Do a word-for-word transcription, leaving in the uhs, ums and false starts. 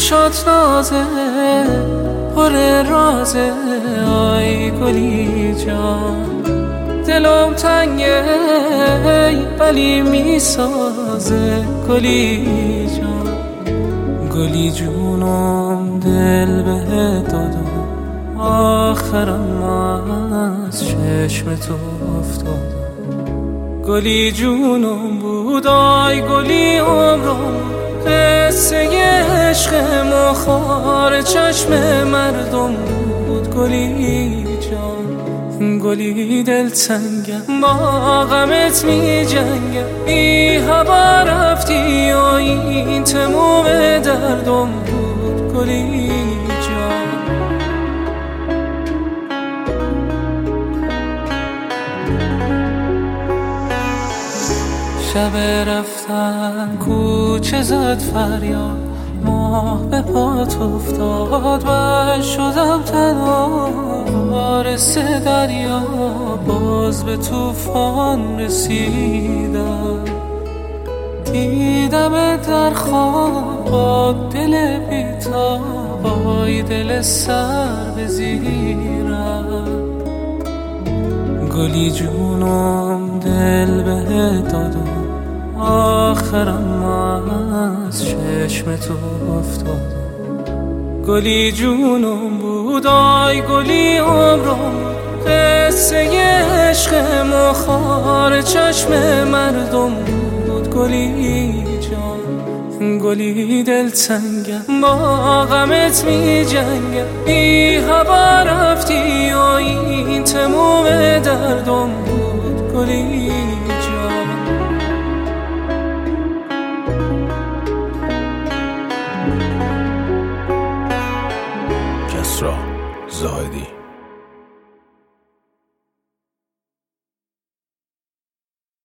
چشات نازه پر رازه آی گلی جان، دلم تنگه ولی میسازه گلی جان. گلی جونم دل بهت دادم، آخرم از چشم تو افتادم. گلی جونم بود آی گلی عمرم، قصه عشق مخار چشم مردم بود گلی جان. گلی دلتنگم با غمت می جنگم، بی هوا رفتی و این تموم دردم بود گلی جان. شب رفتن کوچه زد فریاد، ماه به پات افتاد و شدم تنها وارث دریا. باز به طوفان رسیدم، دیدم در خواب با دل بی‌تاب، وای دل سر به زیرم. گلی جونم دل بهت دادم، آخرم از چشم تو افتادم. گلی جونم بود آی گلی عمرم، قصه عشق مخار چشم مردم بود گلی جان. گلی دلتنگم با غمت می جنگم، بی هوا رفتی و این تموم دردم بود گلی جان. کسری زاهدی.